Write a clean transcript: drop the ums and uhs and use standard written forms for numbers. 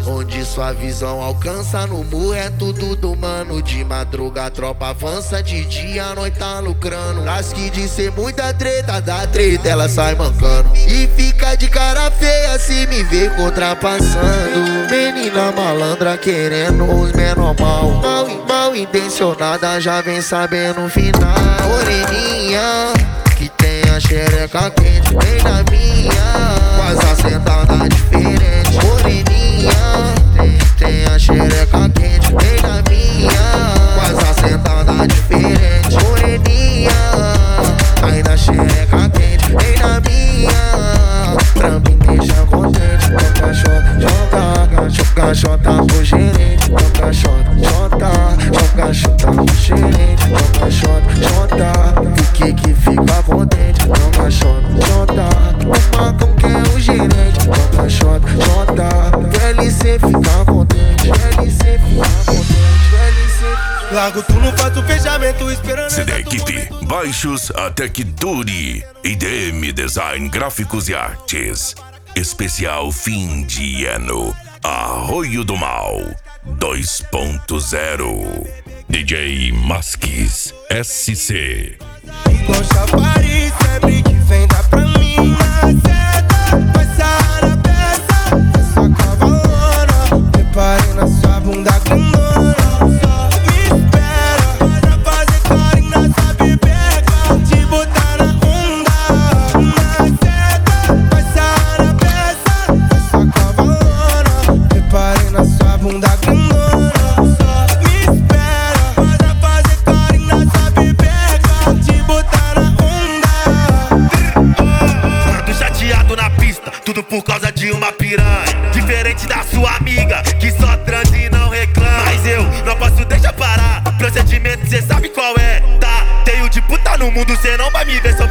Onde sua visão alcança no murro é tudo do mano. De madruga a tropa avança, de dia a noite tá lucrando. Nas que de ser muita treta, da treta ela sai mancando. E fica de cara feia se me ver contrapassando. Menina malandra querendo os menor mal. Mal intencionada já vem sabendo o final. Moreninha que tem a xereca quente, vem na minha, faz a sentada diferente. Moreninha tem a xereca quente, vem na minha, faz a sentada diferente. Moreninha, aí na xereca quente, vem na minha, pra me deixar contente. Joga xota pro gerente, joga xota pro gerente, joga xota, o que fica contente. Joga xota, o Macão que é o gerente, joga xota, VLC fica contente, VLC fica contente, VLC. Largo tu não faz o fechamento esperando. CD Equipe, baixos até que dure. IDM Design Gráficos e Artes. Especial fim de ano. Arroio do Mal 2.0. DJ Masques SC. Igual chafariz, sempre que vem dá pra mim na seta. Vai sair a peça, essa cavalona. Reparei na sua bunda grandona. Só me espera, pra fazer carinho nessa bibeca. Te botar na onda, na seta. Vai sair a peça, essa cavalona. Reparei na sua bunda grandona. Só me espera, pra fazer carinho nessa bibeca. Te botar na onda. Tô chateado na pista, tudo por causa de uma piranha. Diferente da sua amiga, que só transa e não reclama. Mas eu não posso deixar parar, procedimento cê sabe qual é, tá? Tenho de puta no mundo, cê não vai me ver sofrer.